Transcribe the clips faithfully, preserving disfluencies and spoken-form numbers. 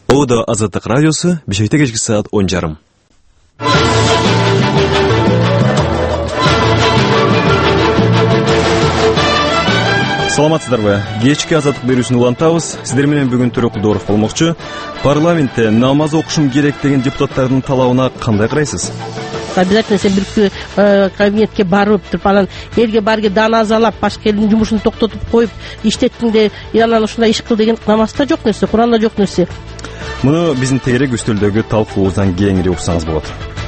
O da Azadlık Radyosu, Bişek'te geçki saat on жарым. Саламатсыздарбы? Кечки Азаттык берүүсүн улантабыз. Сиздер менен бүгүн Төрөк Кулдоров болмокчу. Парламентте намаз окушум керек деген депутаттардын талабына кандай карайсыз? Обязательно сен бир кабинетке барып туруп анан элге барги даназалап башка элдин жумушун токтотуп коюп иштеттиңде анан ушундай иш кыл деген намазда жок нерсе, Куранда жок нерсе. Муну биздин тегерек үстөлдөгү талкуубуздан кеңири уксаңыз болот.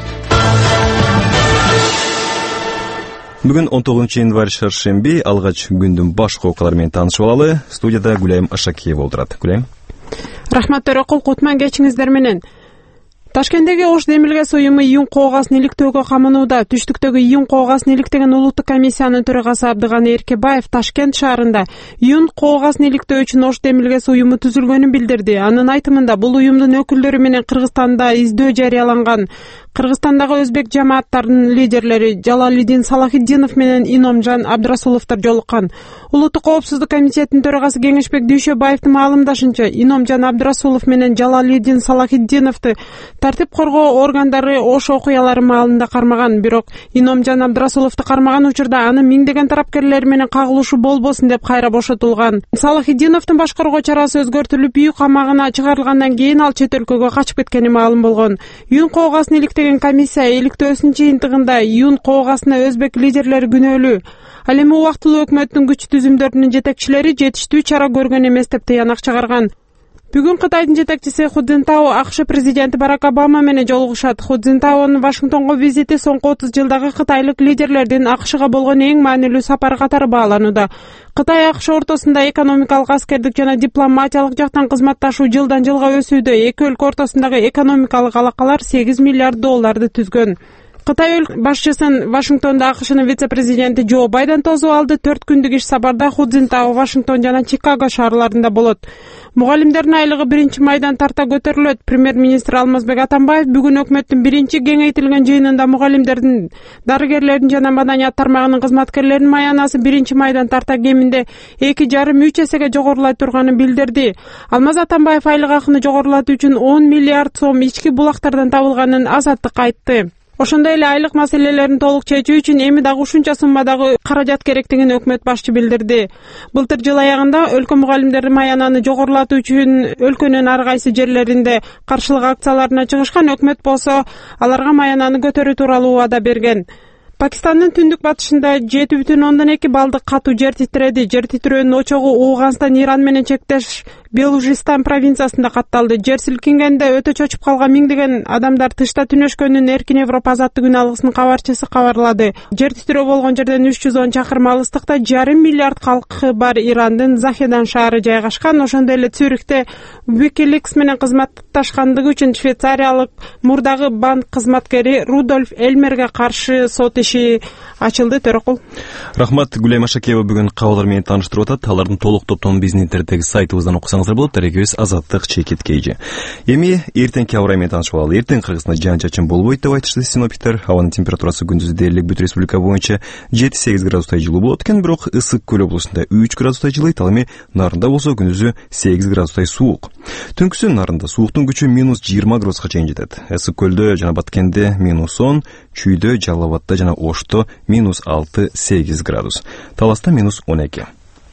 Бүгүн он тогузунчу январь шаршемби, алгач күндүн башкы окуялары менен таанышып алалы. Студияда Гүлайым Ашакиева олтурат. Гүлайым. Рахмат Төрөкул, кутман кечиңиздер менен. Ташкенттеги Ош демилгес уюму июнь коогасын иликтөөгө камынууда. Түштүктөгү июнь коогасын иликтеген улуттук комиссиянын төрагасы Абдыганы Эркебаев Ташкент шаарында июнь коогасын иликтөө үчүн Ош демилгес уюму түзүлгөнүн билдирди. Анын айтымында бул уюмдун өкүлдөрү менен Кыргызстанда издөө жарыяланган. Кыргызстандагы өзбек жамааттарынын лидерлери Жалалидин Салахитдинов менен Иномжан Абдрасуловдор жолуккан. Улуттук коопсуздук комитетинин төрагасы Кеңешбек Дүйшөбаевдин маалымдашынча, Иномжан Абдрасулов менен Жалалидин Салахитдиновду тартип коргоо органдары Ош окуялары маалында кармаган, бирок Иномжан Абдрасуловду кармаган учурда анын миңдеген тарапкерлери менен кагылышы болбосун деп кайра бошотулган. Салахитдиновдун башкаруу чарасы өзгөртүлүп, үй камагына чыгарылгандан кийин ал чет өлкөгө качып кеткени маалым болгон. Июнь коогасын иликтеген комиссия иликтөөсүнүн жыйынтыгында июнь коогасына өзбек лидерлери күнөөлүү. Ал эми убактылуу өкмөттүн күч түзүмдөрүнүн жетекчилери жетиштүү чара көргөн эмес деп тыянак чыгарган. Бүгүн Кытайдын жетекчиси Ху Цзинтао АКШ президенти Барак Обама менен жолугушат. Ху Цзинтаонун Вашингтонго визити соңку отуз жылдагы кытайлык лидерлердин АКШга болгон эң маанилүү сапары катары бааланууда. Кытай АКШ ортосунда экономикалык, аскердик жана дипломатиялык жактан кызматташуу жылдан жылга өсүүдө. Эки өлкө ортосундагы экономикалык алакалар сегиз миллиард долларды түзгөн. Кытай башчысын Вашингтонда АКШнын вице-президенти Джо Байден тосуп алды. төрт күндүк иш сапарда Ху Цзинтао Вашингтон жана Чикаго шаарларында болот. Мугалимдердин айлыгы биринчи майдан тарта көтөрүлөт. Премьер-министр Алмазбек Атамбаев бүгүн өкмөттүн биринчи кеңейтилген жыйынында мугалимдердин, дарыгерлердин жана маданият тармагынын кызматкерлеринин маянасы биринчи майдан тарта кеминде эки жарым үч эсеге жогорулай турганын билдирди. Алмаз Атамбаев айлык акыны жогорулатуу үчүн он миллиард сом ички булактардан табылганын Азаттыкка айтты. Ошондой эле айлык маселелерин толук чечүү үчүн эми дагы ушунча суммадагы каражат керектигин өкмөт башчы билдирди. Былтыр жыл аягында өлкө мугалимдердин маянаны жогорулатуу үчүн өлкөнүн ар кайсы жерлеринде каршылык акцияларына чыгышкан. Өкмөт болсо аларга маянаны көтөрүү тууралуу убада берген. Пакистандын түндүк батышында жети бүтүн ондон эки балдык катуу жер титиреди. Жер титирөөнүн очогу Ооганстан, Иран менен чектеш Белужистан провинциясында катталды. Жер силкингенде өтө чочуп калган миңдеген адамдар тышта түнөшкөнүн Эркин Европа азаттык күн алгысынын кабарчысы кабарлады. Жер титирөө болгон жерден үч жүз он чакырым алыстыкта жарым миллиард калкы бар Ирандын Захедан шаары жайгашкан. Ошондой эле Цюрихте Wikileaks менен кызматташкандыгы үчүн швейцариялык мурдагы банк кызматкери Рудольф Эльмерге каршы сот иши ачылды. Төрөкул. Рахмат. Гүлайым Ашакиева бүгүн кабылдар менен тааныштырып атат. Алардын толук топтомун биздин интернеттеги сайтыбыздан окусаңыздар болот. Дарегибиз Азаттык чекит кейжи. Эми эртеңки аба ырайы менен таанышып алалы. Эртең Кыргызстанда жаан-чачын болбойт деп айтышты синоптиктер. Абанын температурасы күндүз дээрлик бүт республика боюнча жети сегиз градустай жылуу болот экен, бирок Ысык көл облусунда үч градустай жылыйт. Ал эми Нарында болсо күндүзү сегиз градустай суук. Түнкүсү Нарында сууктун күчү минус жыйырма градуска чейин жетет. Ысык көлдө жана Баткенде минус он, Чүйдө, Жалал Абадта жана Ошто минус алты сегиз градус. Таласта минус он эки.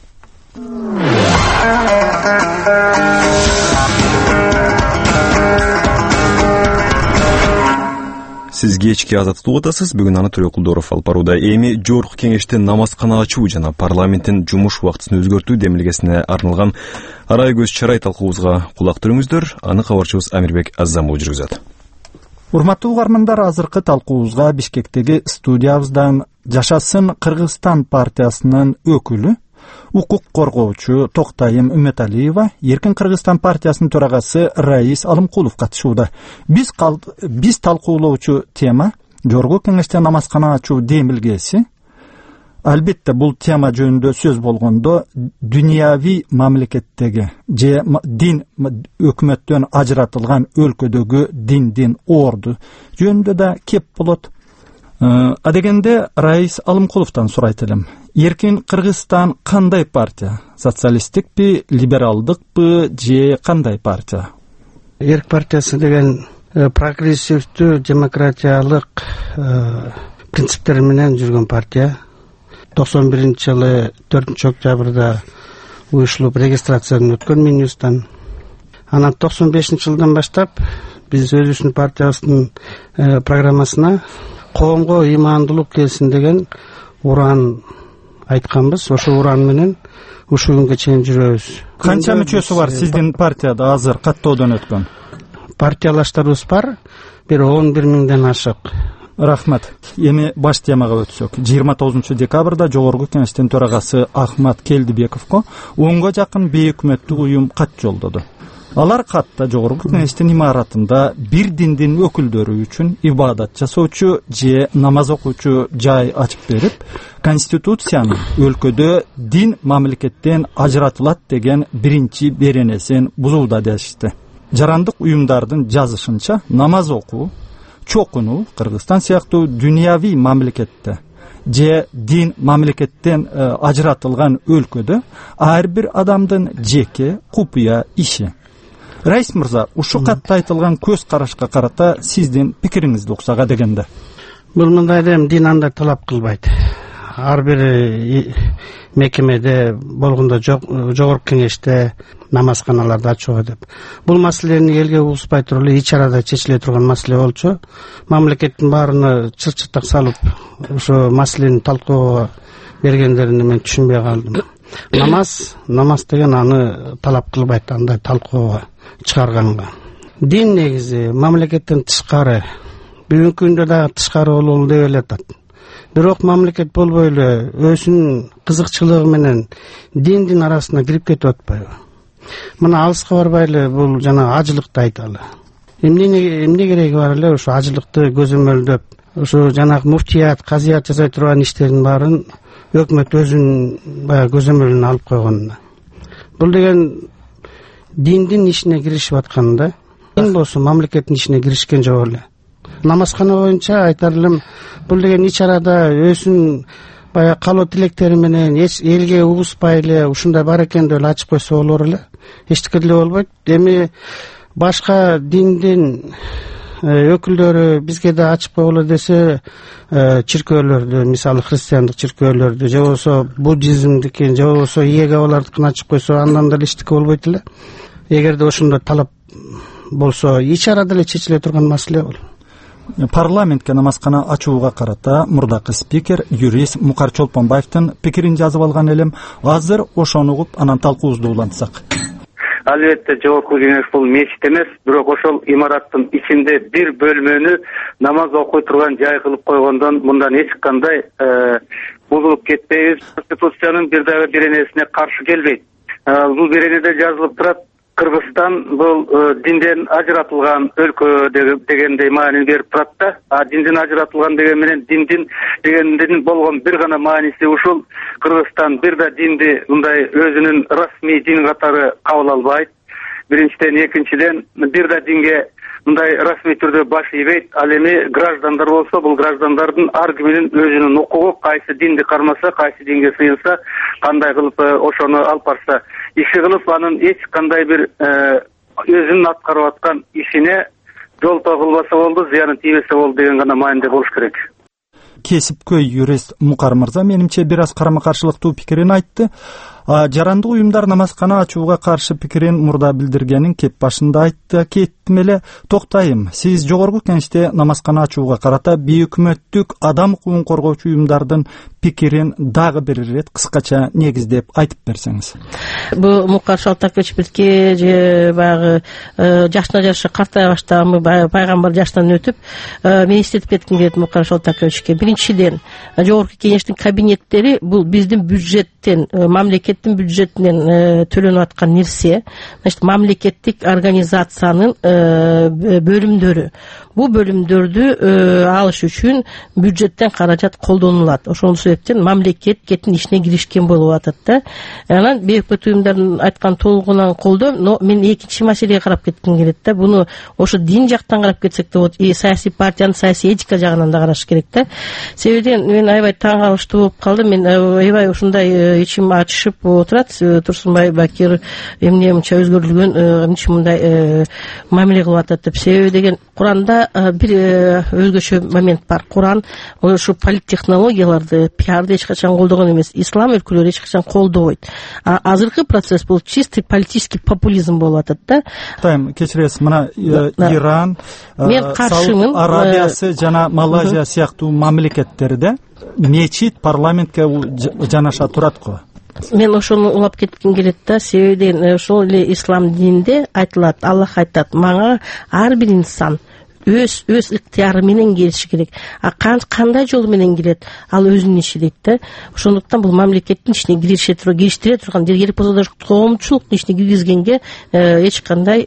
Сиз кечки Азаттыкты угуп атасыз. Бүгүн аны Төрөк Кулдоров алып барууда. Эми жогорку кеңеште намазкана ачуу жана парламенттин жумуш убактысын өзгөртүү демилгесине арналган арай көз чарай талкуубузга кулак түрүңүздөр. Аны кабарчыбыз Амирбек Азамов жүргүзөт. Урматтуу угармандар, азыркы талкуубузга Бишкектеги студиябыздан Жашасын Кыргызстан партиясынын өкүлү, укук коргоочу Токтайым Үмөталиева, Эркин Кыргызстан партиясынын төрагасы Раис Алымкулов катышууда. Биз кал... биз талкуулоочу тема жогорку кеңеште намазкана ачуу демилгеси. Албетте бул тема жөнүндө сөз болгондо дүйнөви мамлекеттеги же дин өкмөттөн ажыратылган өлкөдөгү диндин орду жөнүндө да кеп болот. Адегенде Раис Алымкуловдон сурайт элем. Эркин Кыргызстан кандай партия? Социалисттикпи, либералдыкпы же кандай партия? Эрк партиясы деген прогрессивдүү демократиялык принциптер менен жүргөн партия. токсон биринчи жылы төртүнчү октябрда уюшулуп регистрациядан өткөн Минюстан. Анан токсон бешинчи жылдан баштап биз өзүбүздүн партиябыздын программасына коомго ыймандуулук келсин деген уран айтканбыз. Ошол уран менен ушул күнгө чейин жүрөбүз. Канча мүчөсү бар сиздин партияда азыр каттоодон өткөн? Партиялаштарыбыз бар, бир он бир миңден ашык. Рахмат. Эми баш темага өтсөк. жыйырма тогузунчу декабрда Жогорку Кеңештин төрагасы Ахмат Келдибековго онго жакын бейөкмөттүк уюм кат жолдоду. Алар катта Жогорку Кеңештин имаратында бир диндин өкүлдөрү үчүн ибадат жасоочу же намаз окуучу жай ачып берип, Конституциянын өлкөдө дин мамлекеттен ажыратылат деген биринчи беренесин бузууда дешти. Жарандык уюмдардын жазышынча, намаз окуу, чокунуу Кыргызстан сыяктуу дүйнөви мамлекетте же дин мамлекеттен ажыратылган өлкөдө ар бир адамдын жеке купуя иши. Раис мырза, ушу катта айтылган көз карашка карата сиздин пикириңизди уксага дегенде? Бул мындай дем, дин андай талап кылбайт. Ар бир мекемеде болгондо Жогорку Кеңеште намазканаларды ачууга деп. Бул маселени элге угузбай туруп эле ич арада чечиле турган маселе болчу. Мамлекеттин баарына чыр-чыртак салып, ошо маселени талкууга бергендерин мен түшүнбөй калдым. Намаз, намаз деген аны талап кылбайт, андай талкууга чыгарганга. Дин негизи мамлекеттен тышкары, бүгүнкү күндө дагы тышкары бололу деп элетат. Бирок мамлекет болбой эле өзүнүн кызыкчылыгы менен диндин арасына кирип кетип атпайбы? Мына алыска барбай эле бул жана ажылыкты айталы. Эмне эмне кереги бар эле ошо ажылыкты көзөмөлдөп, ошо жанагы муфтият, казият жасай турган иштердин баарын өкмөт өзүнүн баягы көзөмөлүнө алып койгонуна. Бул деген диндин ишине киришип атканда, дин болсо мамлекеттин ишине киришкен жок эле. Намазкана боюнча айтар элем, бул деген ич арада өзүнүн баягы калоо тилектери менен эч элге угузбай эле ушундай бар экен деп эле ачып койсо болор эле. Эчтеке деле болбойт. Эми башка диндин өкүлдөрү бизге да ачып койгула десе, чиркөөлөрдү, мисалы христиандык чиркөөлөрдү, же болбосо буддизмдики, же болбосо иеговалардыкын ачып койсо, андан деле эчтеке болбойт эле. Эгерде ошондой талап болсо, ич арада эле чечиле турган маселе бул. Парламентке намазкана ачууга карата мурдакы спикер, юрист Мукар Чолпонбаевдин пикирин жазып алган элем. Азыр ошону угуп, анан талкуубузду улантсак. Албетте Жогорку Кеңеш бул мечит эмес, бирок ошол имараттын ичинде бир бөлмөнү намаз окуй турган жай кылып койгондон мындан эч кандай бузулуп кетпейбиз. Конституциянын бир дагы беренесине каршы келбейт. Бул беренеде жазылып турат, Кыргызстан бул динден ажыратылган өлкө дегендей маанини берип турат да. А динден ажыратылган деген менен диндин дегендин болгон бир гана мааниси ушул: Кыргызстан бир да динди мындай өзүнүн расмий дин катары кабыл албайт. Биринчиден, экинчиден, бир да динге мындай расмий түрдө баш ийбейт. Ал эми граждандар болсо, бул граждандардын ар киминин өзүнүн укугу, кайсы динди кармаса, кайсы динге сыйынса, кандай кылып ошону алып барса, иши кылып, анын эч кандай бир өзүнүн аткарып аткан ишине жолтоо кылбаса болду, зыяны тийбесе болду деген гана мааниде болуш керек. Кесипкөй юрист Мукар мырза менимче бир аз карама каршылыктуу пикирин айтты. Жарандык уюмдар намазкана ачууга каршы пикирин мурда билдиргенин кеп башында айтты. Кеттим эле, токтойм. Сиз Жогорку Кеңеште намазкана ачууга карата бейөкмөттүк адам укугун коргоочу уюмдардын пикирин дагы бир ирет кыскача негиздеп айтып берсеңиз. Бул Мукар Шалтаковичке же баягы жашына жараша картая баштаган пайгамбар жаштан өтүп, мен эстетип кетким келет Мукар Шалтаковичке. Биринчиден, Жогорку Кеңештин кабинеттери бул биздин бюджеттен, мамлекеттин бюджетинен төлөнүп аткан нерсе. Значит, мамлекеттик организациянын бөлүмдөрү. Бул бөлүмдөрдү алыш үчүн бюджеттен каражат колдонулат. Ошол себептен мамлекет кеттин ишине киришкен болуп атат да. Анан бейөкмөт уюмдардын айткан толугунан колдойм, но мен экинчи маселеге карап кетким келет да. Буну ошо дин жактан карап кетсек да болот, и саясий партиянын саясий этика жагынан да караш керек да. Себебинен мен аябай таң калыштуу болуп калдым. Мен аябай ушундай ичим ачышып, болуп отурат. Турсунбай Бакир эмне мынча өзгөртүлгөн, эмне мындай мамиле кылып атат деп. Себеби деген Куранда бир өзгөчө момент бар. Куран ошо политтехнологияларды, пиарды эч качан колдогон эмес. Ислам өлкөлөрү эч качан колдобойт. А азыркы процесс бул чистый политический популизм болуп атат да. Тайм кечиресиз, мына Иран, Сауд Арабиясы жана Малайзия сыяктуу мамлекеттерде мечит парламентке жанаша турат го. Мен ошону улап кетким келет да, себеби ошол эле ислам дининде айтылат, Аллах айтат, мага ар бир инсан өз өз ыктыяры менен келиши керек. А кандай жол менен келет, ал өзүнүн иши дейт да. Ошондуктан бул мамлекеттин ичине кирише турган, кириштире турган, керек болсо да коомчулуктун ичине киргизгенге эч кандай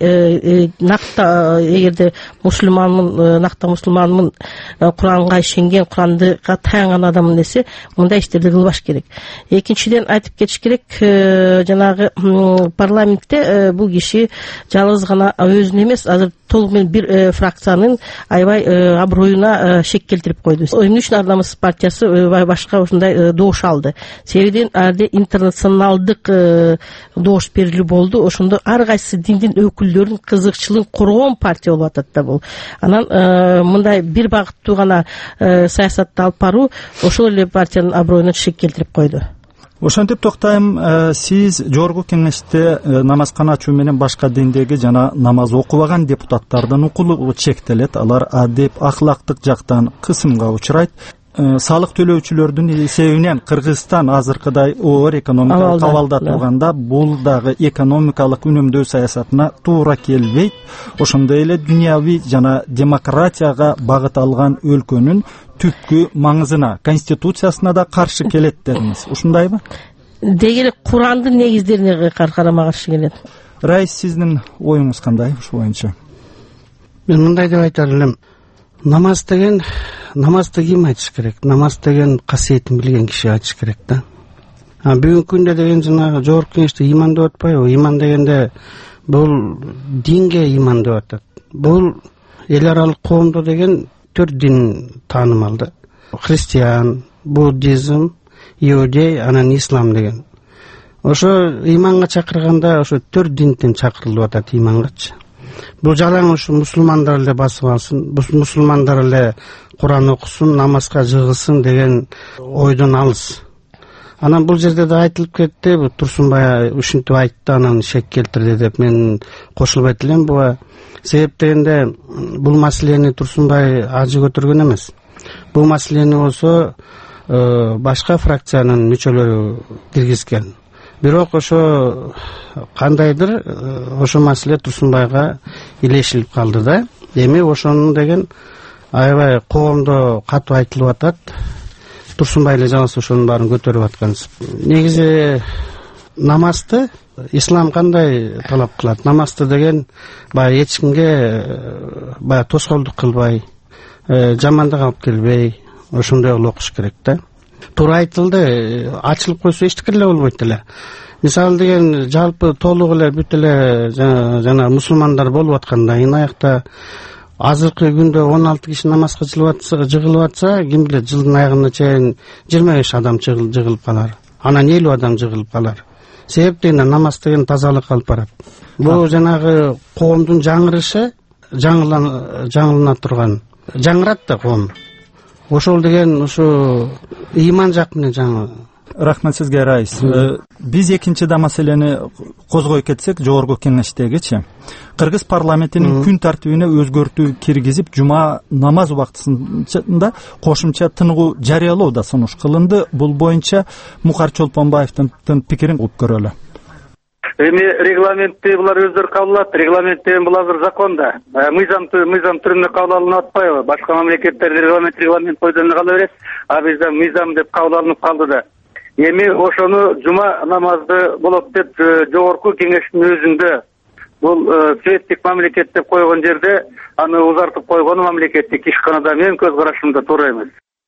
накта, эгерде мусулманмын, накта мусулманмын, Куранга ишенген, Курандыга таянган адаммын десе, мындай иштерди кылбаш керек. Экинчиден айтып кетиш керек, жанагы парламентте бул киши жалгыз гана өзүн эмес, азыр толук менен бир фракциянын аябай аброюна шек келтирип койду. Эмне үчүн Ар намыс партиясы башка ушундай добуш алды? Себеби арде интернационалдык добуш берилүү болду. Ошондо ар кайсы диндин өкүлдөрүнүн кызыкчылыгын коргон партия болуп атат да бул. Анан мындай бир багыттуу гана саясатты алып баруу ошол эле партиянын аброюна шек келтирип койду. Ошентип токтойм, сиз жогорку кеңеште намазкана ачуу менен башка диндеги жана намаз окубаган депутаттардын укулугу чектелет. Алар адеп, ахлактык жактан кысымга учурайт. Салык төлөөчүлөрдүн эсебинен Кыргызстан азыркыдай оор экономикалык абалда турганда бул дагы экономикалык үнөмдөө саясатына туура келбейт. Ошондой эле дүйнөви жана демократияга багыт алган өлкөнүн түпкү маңызына, конституциясына да каршы келет дедиңиз. Ушундайбы? Деги эле Курандын негиздерине карама каршы келет. Раис, сиздин оюңуз кандай ушу боюнча? Мен мындай деп айтар элем. Намаз деген, намазды ким айтыш керек? Намаз деген касиетин билген киши айтыш керек да. А бүгүнкү күндө деген жана жогорку кеңеште иман деп атпайбы? Иман дегенде бул динге иман деп атат. Бул эл аралык коомдо деген төрт дин таанымал да. Христиан, буддизм, иудей, анан ислам деген. Ошо иманга чакырганда ошо төрт динден чакырылып атат имангачы. Бул жалаң ушу мусулмандар эле басып алсын, мусулмандар эле Куран окусун, намазга жыгылсын деген ойдон алыс. Анан бул жерде да айтылып кетти, бу Турсунбай ушинтип айтты, анан шек келтирди деп мен кошулбайт элем буга. Себеп дегенде бул маселени Турсунбай ажы көтөргөн эмес. Бул маселени болсо башка фракциянын мүчөлөрү киргизген. Бирок ошо кандайдыр ошо маселе Турсунбайга илешилип калды да. Эми ошону деген аябай коомдо катуу айтылып атат. Турсунбай эле жалгыз ошонун баарын көтөрүп аткан. Негизи намазды ислам кандай талап кылат? Намазды деген баягы эч кимге баягы тоскоолдук кылбай, жамандык алып келбей, ошондой кылып окуш керек да. Туура айтылды, ачылып койсо эчтеке эле болбойт эле. Мисалы деген жалпы толук эле бүт эле жана мусулмандар болуп аткандайын аякта азыркы күндө он алты киши намазга жыгылып атса, ким билет жылдын аягына чейин жыйырма беш адам жыгылып калар. Анан элүү адам жыгылып калар. Себеп дегенде намаз деген тазалык алып барат. Бул жанагы коомдун жаңырышы, жаңылана турган, жаңырат да коом. Ошол деген ушу иман жак менен жаңы. Рахмат сизге, Раис. Биз экинчи да маселени козгой кетсек, жогорку кеңештегичи. Кыргыз парламентинин күн тартибине өзгөртүү киргизип, жума намаз убактысында кошумча тынгуу жарыялоо да сунуш кылынды. Бул боюнча Мукар Чолпонбаевдин пикирин угуп көрөлү. Эми регламентти булар өздөрү кабыл алат. Регламент деген бул азыр законда. Мыйзам мыйзам түрүндө кабыл алынып атпайбы? Башка мамлекеттерде регламент регламент койдон кала берет. А бизде мыйзам деп кабыл алынып калды да. Эми ошону жума намазды болот деп жогорку кеңештин өзүндө бул светтик мамлекет деп койгон жерде аны узартып койгону мамлекеттик ишканада менин көз карашымда туура эмес.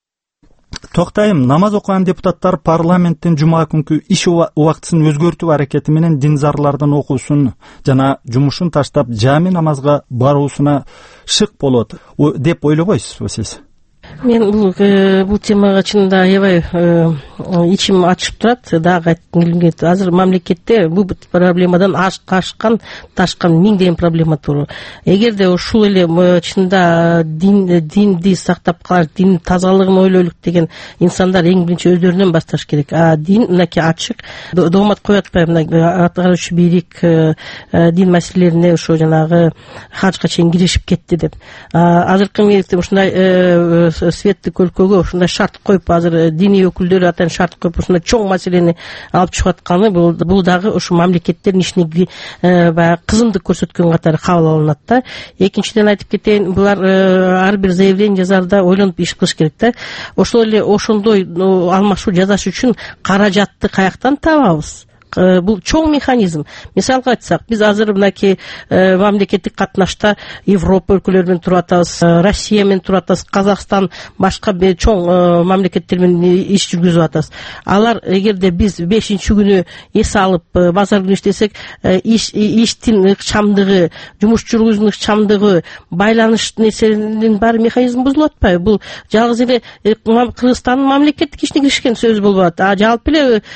Токтайм, намаз окуган депутаттар парламенттин жума күнкү иш убактысын өзгөртүү аракети менен динзарлардын окуусун жана жумушун таштап жами намазга баруусуна шык болот деп ойлобойсузбу сиз? Мен бул бул темага чынында аябай ичим ачып турат. Дагы айткым келет, азыр мамлекетте бул проблемадан ашкан ташкан миңдеген проблема тур. Эгерде ушул эле чынында дин динди сактап калаш, дин тазалыгын ойлойлук деген инсандар эң биринчи өздөрүнөн башташ керек. А дин мынакей ачык доомат коюп атпайбы, мына аткаруучу бийлик дин маселелерине ошо жанагы хажга чейин киришип кетти деп. Азыркы мезгилде ушундай светтик өлкөгө ушундай шарт коюп, азыр диний өкүлдөр атайын шарт коюп ушундай чоң маселени алып чыгып атканы бул дагы ушу мамлекеттердин ишине баягы кызымдык көрсөткөн катары кабыл алынат да. Экинчиден айтып кетейин, булар ар бир заявление жазарда ойлонуп иш кылыш керек да. Ошол эле ошондой алмашуу жасаш үчүн каражатты каяктан табабыз? Бул чоң механизм. Мисалга айтсак, биз азыр мынакей мамлекеттик катнашта Европа өлкөлөрү менен туруп атабыз, Россия менен туруп атабыз, Казакстан, башка чоң мамлекеттер менен иш жүргүзүп атабыз. Алар эгерде биз бешинчи күнү эс алып базар күнү иштесек, иш иштин ыкчамдыгы, жумуш жүргүзүүнүн ыкчамдыгы, байланыш нерселеринин баары механизм бузулуп атпайбы? Бул жалгыз эле Кыргызстандын мамлекеттик ишине киришкен сөз болуп атат. А жалпы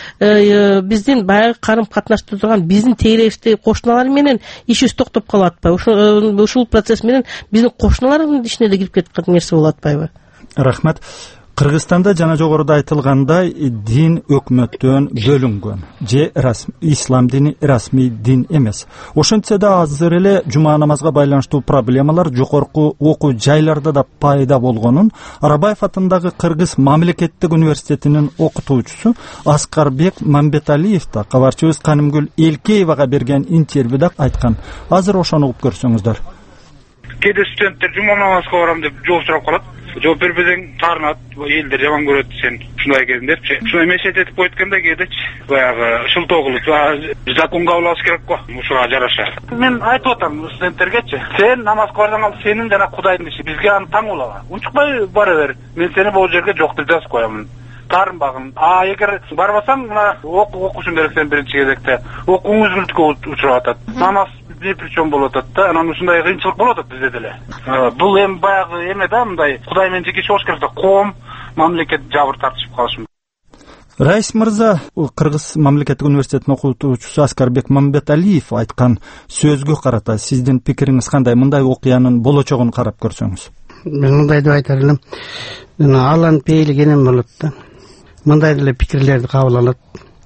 эле биздин карым катнашта турган биздин тегеректе кошуналар менен ишибиз токтоп калып атпайбы? Ушул процесс менен биздин кошуналардын ишине да кирип кеткен нерсе болуп атпайбы? Рахмат. Кыргызстанда жана жогоруда айтылгандай дин өкмөттөн бөлүнгөн. Же ислам дини расмий дин эмес. Ошентсе да азыр эле жума намазга байланыштуу проблемалар жогорку окуу жайларда да пайда болгонун Арабаев атындагы Кыргыз мамлекеттик университетинин окутуучусу Аскарбек Мамбеталиев да кабарчыбыз Канымгүл Элкеевага берген интервьюда айткан. Азыр ошону угуп көрсөңүздөр. Кээде студенттер жума намазга барам деп жооп сурап калат. Жооп бербесең таарынат, элдер жаман көрөт сен ушундай кезиндерчи. Ушуну мешет этип койтканда кээдечи баягы шылтоо кылып, закон кабыл алыш керек го, ушуга жараша. Мен айтып атам студенттергечи, сен намазга барсаң ал сенин жана Кудайдын иши, бизге аны таң болобу? Унчукпай бара бер. Мен сени бул жерге жок деп жазып коямын. Таарынбагын. А эгер барбасаң, мына окушуң керек сен биринчи кезекте. Окууң үзгүлтүккө учурап атат. Намаз не причем болуп атат да, анан ушундай кыйынчылык болуп атат бизде деле. Бул эми баягы эме да, мындай Кудай менен жеке болуш керек да, коом, мамлекет жабыр тартышып калышы. Раис мырза, Кыргыз мамлекеттик университетинин окутуучусу Аскарбек Мамбеталиев айткан сөзгө карата сиздин пикириңиз кандай? Мындай окуянын болочогун карап көрсөңүз. Мен мындай деп айтар элем. Алланын пейили кенен болот да. Мындай деле пикирлерди кабыл алат.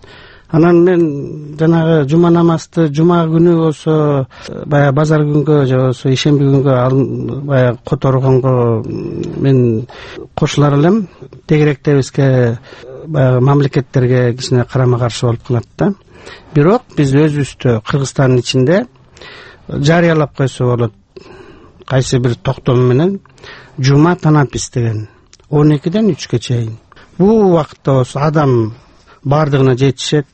Анан мен жанагы жума намазды жума күнү болсо, баягы базар күнгө же болсо ишемби күнгө баягы которгонго мен кошулар элем. Тегеректе бизге баягы мамлекеттерге кичине карама каршы болуп калат да. Бирок биз өзүбүздө Кыргызстандын ичинде жарыялап койсо болот. Кайсы бир токтом менен жума танапис деген он экиден үчкө чейин. Бул убакытта болсо адам бардыгына жетишет.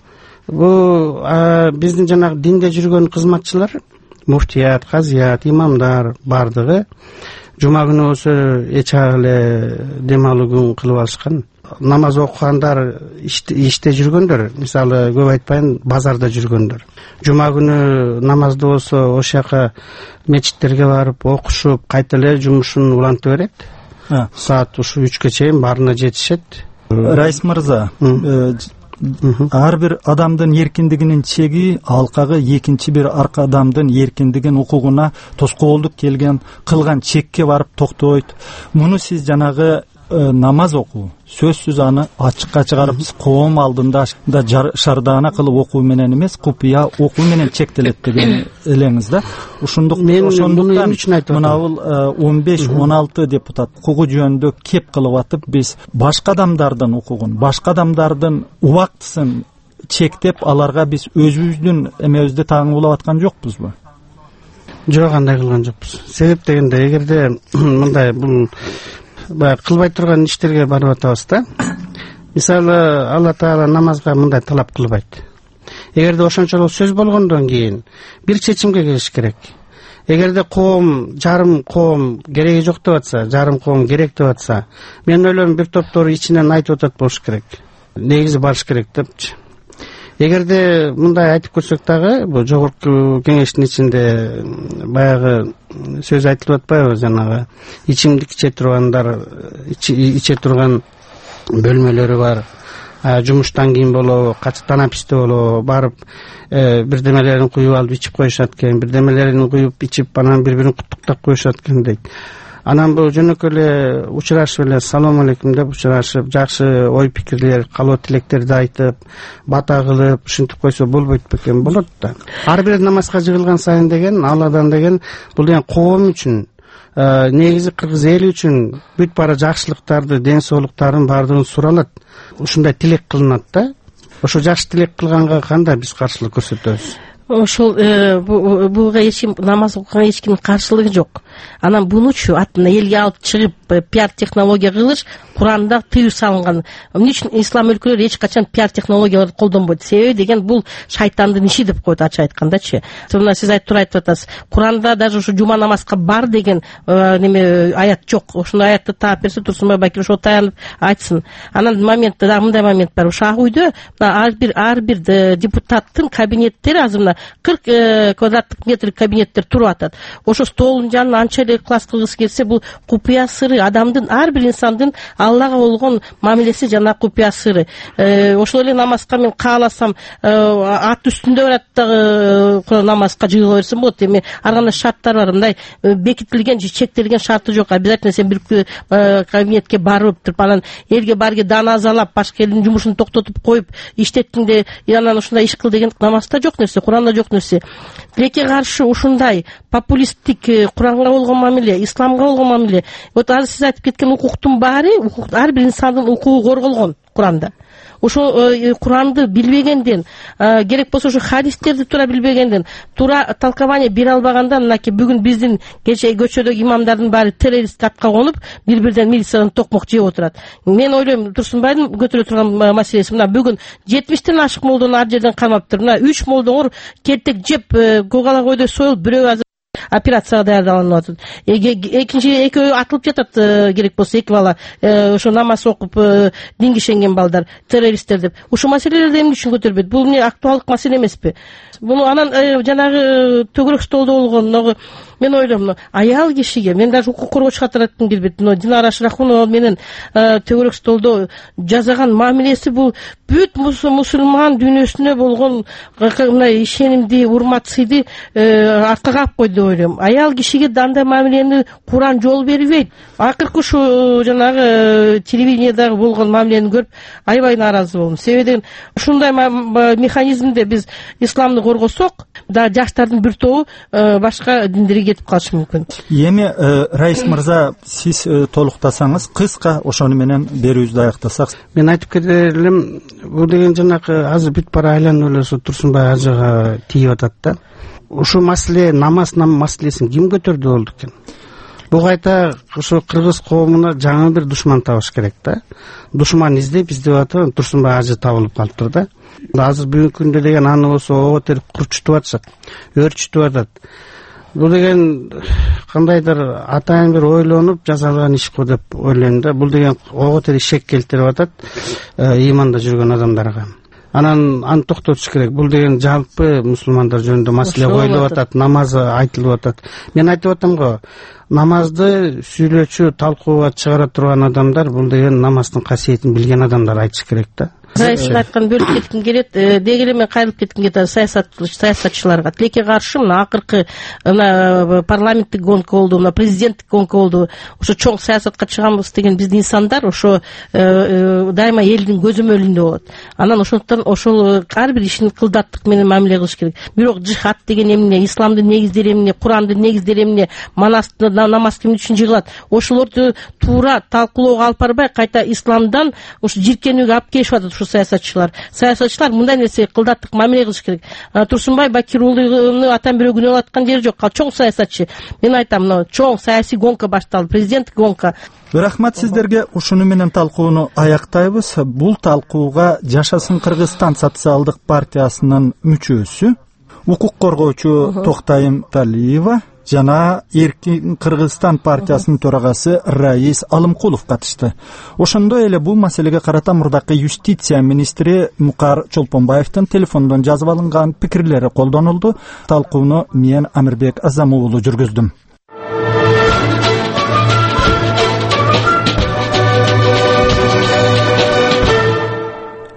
Бу биздин жанагы динде жүргөн кызматчылар, муфтият, казият, имамдар бардыгы жума күнү болсо эч эле дем алуу күн кылып алышкан. Намаз окугандар иште жүргөндөр, мисалы көп айтпайын, базарда жүргөндөр. Жума күнү намазды болсо ошол жака мечиттерге барып окушуп, кайта эле жумушун улантып берет. Саат ушу үчкө чейин баарына жетишет. Раис мырза, ар бир адамдын эркиндигинин чеги алкагы экинчи бир арка адамдын эркиндигин укугуна тоскоолдук келген кылган чекке барып токтойт. Муну сиз жанагы намаз окуу, сөзсүз аны ачыкка чыгарып коом алдында да шардаана кылып окуу менен эмес, купуя окуу менен чектелет деген элеңиз да. Ошондуктан мына бул он беш он алты депутат укугу жөнүндө кеп кылып атып, биз башка адамдардын укугун, башка адамдардын убактысын чектеп, аларга биз өзүбүздүн эмебизди таңуулап аткан жокпузбу? Жок, андай кылган жокпуз. Себеп дегенде, эгерде мындай бул баягы кылбай турган иштерге барып атабыз да. Мисалы, Алла Таала намазга мындай талап кылбайт. Эгерде ошончолук сөз болгондон кийин бир чечимге келиш керек. Эгерде коом, жарым коом кереги жок деп атса, жарым коом керек деп атса, мен ойлойм бир топтор ичинен айтып атат болуш керек. Негизи барыш керек депчи. Эгерде мындай айтып көрсөк дагы, бул жогорку кеңештин ичинде баягы сөз айтылып атпайбы, жанагы ичимдик иче тургандар, иче турган бөлмөлөрү бар. жумуштан кийин болобу, качып танаписте болобу барып бирдемелерин куюп алып ичип коюшат экен, бирдемелерин куюп ичип анан бири бирин куттуктап коюшат экен дейт. Анан бул жөнөкөй эле учурашып эле салам алейкум деп учурашып, жакшы ой пикирлер, каалоо тилектерди айтып, бата кылып, ушинтип койсо болбойт бекен? Болот да. Ар бир намазга жыгылган сайын деген Алладан деген бул деген коом үчүн, негизи кыргыз эли үчүн бүт бара жакшылыктарды, ден соолуктарын баардыгын суралат. Ушундай тилек кылынат да. Ошо жакшы тилек кылганга кандай биз каршылык көрсөтөбүз? Ошол буга эч ким, намаз окуганга эч кимдин каршылыгы жок. Анан бунучу атына элге алып чыгып пиар технология кылыш Куранда тыюу салынган. Эмне үчүн ислам өлкөлөрү эч качан пиар технологияларды колдонбойт? Себеби деген бул шайтандын иши деп коет, ачык айткандачы. Мына сиз айтып туруп айтып атасыз. Куранда даже ушу жума намазга бар деген неме аят жок. Ошондой аятты таап берсе Турсунбай Бакир ошо таянып айтсын. Анан моментте да мындай момент бар. Ошо ак үйдө ар бир ар бир депутаттын кабинеттери азыр мына кырк квадраттык метр кабинеттер туруп атат. Ошо столдун жанына анча эле класс кылгысы келсе, бул купуя сыры, адамдын, ар бир инсандын Аллага болгон мамилеси жана купуя сыры. Ошол эле намазга мен кааласам ат үстүндө барат дагы намазга жыгыла берсем болот. Эми ар кандай шарттар бар, мындай бекитилген же чектелген шарты жок. Обязательно сен бир кабинетке барып туруп, анан элге барге даназалап, башка элдин жумушун токтотуп коюп, иштеттиң де анан ушундай иш кыл деген намазда жок нерсе, Куранда жок нерсе. Тилекке каршы ушундай популисттик Куранга болгон мамиле, исламга болгон мамиле. Вот азыр сиз айтып кеткен укуктун баары, ар бир инсандын укугу корголгон Куранда. Ошо Куранды билбегенден, керек болсо ошо хадистерди туура билбегенден, туура толкование бере албагандан, мынакей бүгүн биздин кечээ көчөдөгү имамдардын баары террорист атка конуп, бири-бирден милициядан токмок жеп отурат. Мен ойлойм, Турсунбайдын көтөрө турган маселеси мына бүгүн жетимиштен ашык молдону ар жерден кармаптыр. Мына үч молдоңор кертек жеп, көгала койдой союлуп, бирөө азыр операцияга даярдаланып атат. Экинчи экөө атылып жатат, керек болсо эки бала ошо намаз окуп динге ишенген балдар, террористтер деп. Ушул маселелерди эмне үчүн көтөрбөйт? Бул эмне актуалдык маселе эмеспи? Буну анан жанагы төгөрөк столдо болгон, мен ойлойм, аял кишиге, мен даже укук коргоочу катары айткым келбейт, Динара Шырахунова менен төгөрөк столдо жасаган мамилеси бул бүт мусулман дүйнөсүнө болгон мындай ишенимди, урмат сыйды артка калып койду деп ойлойм. Аял кишиге дандай мамилени Куран жол бербейт. Акыркы ушу жанагы телевидениедагы болгон мамилени көрүп аябай нааразы болдум. Себеби ушундай механизмде биз исламды коргосок, да жаштардын бир тобу башка диндерге кетип калышы мүмкүн. Эми Раис мырза, сиз толуктасаңыз, кыска ошону менен берүүбүздү аяктасак. Мен айтып кетер элем, бул деген жанакы азыр бүт бара айланып эле ошо Турсунбай ажыга тийип атат да. Ушул маселе, намаз маселесин ким көтөрдү болду экен? Бул кайта ошо кыргыз коомуна жаңы бир душман табыш керек да. Душман издеп издеп атып, Турсунбай ажы табылып калыптыр да. Азыр бүгүнкү күндө деген аны болсо ого терип курчутуп атышат, өөрчүтүп атат. Бул деген кандайдыр атайын бир ойлонуп жасалган иш го деп ойлойм да. Бул деген ого терип шек келтирип атат иманда жүргөн адамдарга. Анан аны токтотуш керек. Бул деген жалпы мусулмандар жөнүндө маселе коюлуп атат, намаз айтылып атат. Мен айтып атам го, намазды сүйлөчү, талкууга чыгара турган адамдар, бул деген намаздын касиетин билген адамдар айтыш керек да. Раисин айткан бөлүп кетким келет, деги эле мен кайрылып кетким кетет саясат саясатчыларга. Тилекке каршы мына акыркы мына парламенттик гонка болду, мына президенттик гонка болду. Ошо чоң саясатка чыгабыз деген биздин инсандар ошо дайыма элдин көзөмөлүндө болот. Анан ошондуктан ошол ар бир ишин кылдаттык менен мамиле кылыш керек. Бирок жихад деген эмне, исламдын негиздери эмне, Курандын негиздери эмне, манасты намаз ким үчүн жыгылат? Ошолорду туура талкуулоого алып барбай, кайта исламдан ушу жиркенүүгө алып келишип атат саясатчылар. Саясатчылар мындай нерсе кылдаттык мамиле кылыш керек. Турсунбай Бакир уулуну атан бирөө күнөө аткан жери жок. Чоң саясатчы. Мен айтам, мына чоң саясий гонка башталды, президенттик гонка. Рахмат сиздерге. Ушуну менен талкууну аяктайбыз. Бул талкууга Жашасын Кыргызстан социалдык партиясынын мүчөсү, укук коргоочу Токтайым Талиева жана Эркин Кыргызстан партиясынын төрагасы Раис Алымкулов катышты. Ошондой эле бул маселеге карата мурдакы юстиция министри Мукар Чолпонбаевдин телефондон жазып алынган пикирлери колдонулду. Талкууну мен Амирбек Азам уулу жүргүздүм.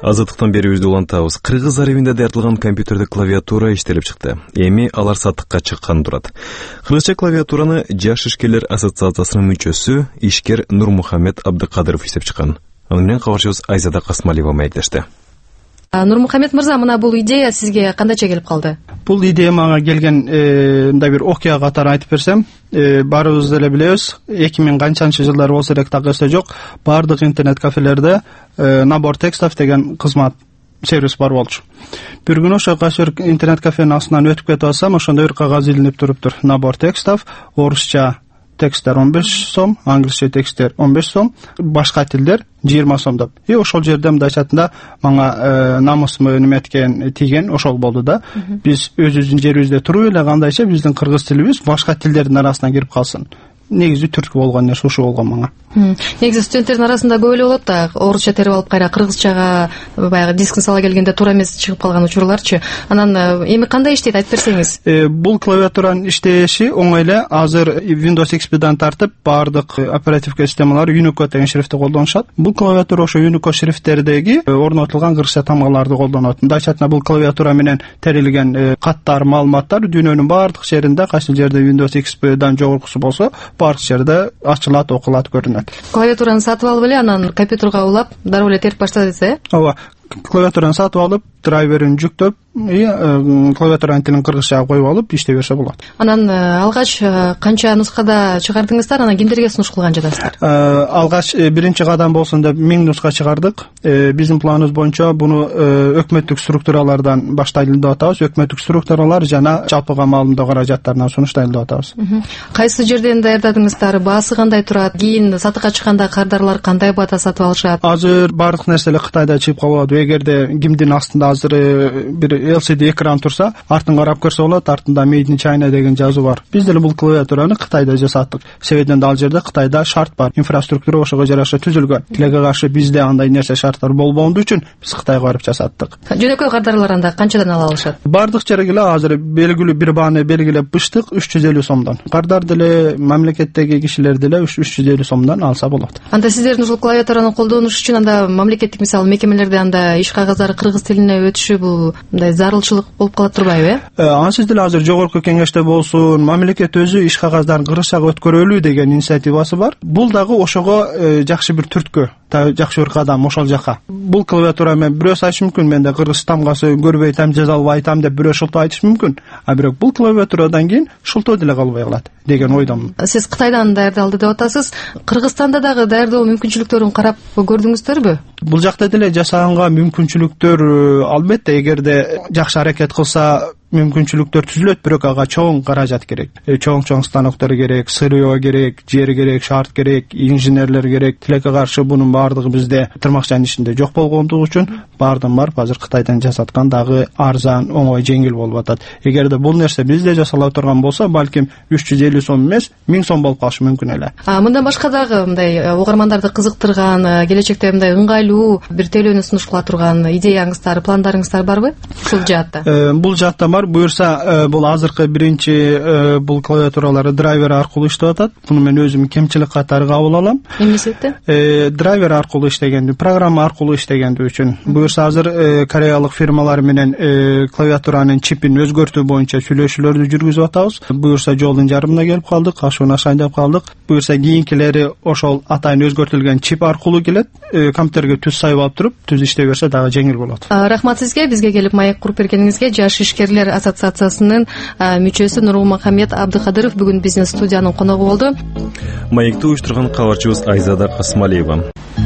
Азаттыктан берүүбүздү улантабыз. Кыргыз арабинде дартылган компьютерде клавиатура иштелип чыкты. Эми алар сатыкка чыккан турат. Кыргызча клавиатураны Жаш ишкерлер ассоциациясынын мүчөсү ишкер Нурмухамед Абдыкадыров иштеп чыккан. Аны менен кабарчыбыз Айзада Касмалиева маектешти. Нурмухамед мырза, мына бул идея сизге кандайча келип калды? Бул идея мага келген мындай бир окуя катары айтып берсем, баарыбыз деле билебиз, эки миң канчанчы жылдар болсо керек так эсте жок, баардык интернет кафелерде набор текстов деген кызмат сервис бар болчу. Бир күнү ошо кайсы бир интернет кафенин астынан өтүп кетип атсам, ошондо бир кагаз илинип туруптур. Набор текстов, орусча тексттер он беш сом, англисче тексттер он беш сом, башка тилдер жыйырма сом деп. И ошол жерде мындай айтатында мага намысымы неметкен тиген ошол болду да. Биз өзүбүздүн жерибизде туруп эле кандайча биздин кыргыз тилибиз башка тилдердин арасына кирип калсын. Негизи түрткү болгон нерсе ушул болгон мага. Негизи студенттердин арасында көп эле болот да, орусча терип алып кайра кыргызчага баягы дискин сала келгенде туура эмес чыгып калган учурларчы. Анан эми кандай иштейт айтып берсеңиз? Бул клавиатуранын иштеши оңой эле. Азыр Windows икс пи-дан тартып баардык оперативка системалар Unicode деген шрифти колдонушат. Бул клавиатура ошо Unicode шрифттердеги орнотулган кыргызча тамгаларды колдонот. Мындай айтсак, бул клавиатура менен терилген каттар, маалыматтар дүйнөнүн баардык жеринде, кайсы жерде Windows икс пи-дан жогоркусу болсо, баардык жерде ачылат, окулат, көрүнөт. Клавиатураны сатып алып эле, анан компьютерге улап, дароо эле терип баштадыңыз, э? Ооба. Клавиатураны сатып алып, драйверин жүктөп, клавиатуранын тилин кыргызчага коюп алып иштей берсе болот. Анан алгач канча нускада чыгардыңыздар, анан кимдерге сунуш кылган жадасыздар? Алгач биринчи кадам болсун деп миң нуска чыгардык. Биздин планыбыз боюнча буну өкмөттүк структуралардан баштайлы деп атабыз. Өкмөттүк структуралар жана жалпыга маалымдоо каражаттарынан сунуштайлы деп атабыз. Кайсы жерден даярдадыңыздар? Баасы кандай турат? Кийин сатыкка чыкканда кардарлар кандай баада сатып алышат? Азыр баардык нерселер Кытайда чыгып калып, эгерде кимдин астында азыр бир эл си ди экран турса, артын карап көрсө болот, артында Made in China деген жазуу бар. Биз деле бул клавиатураны Кытайда жасаттык. Себебинде ал жерде Кытайда шарт бар, инфраструктура ошого жараша түзүлгөн. Тилеге каршы бизде андай нерсе шарттар болбондугу үчүн биз Кытайга барып жасаттык. Жөнөкөй кардарлар анда канчадан ала алышат? Бардык жерге эле азыр белгилүү бир бааны белгилеп быштык үч жүз элүү сомдон. Кардар деле мамлекеттеги кишилер деле үч жүз элүү сомдон алса болот. Анда сиздердин ушул клавиатураны колдонуш үчүн анда мамлекеттик мисалы мекемелерде анда иш кагаздары кыргыз тилине өтүшү бул мындай зарылчылык болуп калат турбайбы, э? Ансыз деле азыр жогорку кеңеште болсун, мамлекет өзү иш кагаздарын кыргызчага өткөрөлү деген инициативасы бар. Бул дагы ошого жакшы бир түрткү, жакшы бир кадам ошол жака. Бул клавиатура мен бирөөсү айтышы мүмкүн, менде кыргыз тамгасы көрбөйтам, жаза албайтам деп бирөө шылтоо айтышы мүмкүн. А бирок бул клавиатурадан кийин шылтоо деле калбай калат деген ойдомун. Сиз Кытайдан даярдалды деп атасыз. Кыргызстанда дагы даярдоо мүмкүнчүлүктөрүн карап көрдүңүздөрбү? Бул жакта деле жасаганга мүмкүнчүлүктөр албетте, эгерде жакшы аракет кылса мүмкүнчүлүктөр түзүлөт, бирок ага чоң каражат керек. Чоң-чоң станоктор керек, сырыоо керек, жер керек, шарт керек, инженерлер керек. Тилекке каршы бунун баардыгы бизде тырмакчанын ичинде жок болгондугу үчүн баардын барып азыр Кытайдан жасаткан дагы арзан, оңой, жеңил болуп атат. Эгерде бул нерсе бизде жасала турган болсо, балким үч жүз элүү сом эмес, миң сом болуп калышы мүмкүн эле. А мындан башка дагы мындай угармандарды кызыктырган, келечекте мындай ыңгайлуу бир төлөөнү сунуш кыла турган идеяңыздар, пландарыңыздар барбы? Ушул жаатта. Бул жаатта буюрса, бул азыркы биринчи бул клавиатуралары драйвер аркылуу иштеп атат. Буну мен өзүм кемчилик катары кабыл алам. Эмне себептен? Драйвер аркылуу иштегенди, программа аркылуу иштегенди үчүн. Буюрса азыр кореялык фирмалар менен клавиатуранын чипин өзгөртүү боюнча сүйлөшүүлөрдү жүргүзүп атабыз. Буюрса жолдун жарымына келип калдык, ашуун ашайын деп калдык. Буюрса кийинкилери ошол атайын өзгөртүлгөн чип аркылуу келет. Компьютерге түз сайып алып туруп, түз иштей берсе дагы жеңил болот. Рахмат сизге, бизге келип маек куруп бергениңизге. Жаш ишкерлер ассоциациясынын мүчөсү Нурмухамед Абдыкадыров бүгүн биздин студиянын коногу болду. Маекти уюштурган кабарчыбыз Айзада Касмалиева.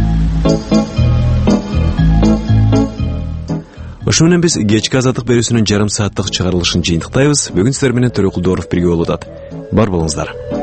Ошо менен биз кечки азаттык берүүсүнүн жарым сааттык чыгарылышын жыйынтыктайбыз. Бүгүн сиздер менен Төрөкул Дооров бирге болуп атат. Бар болуңуздар.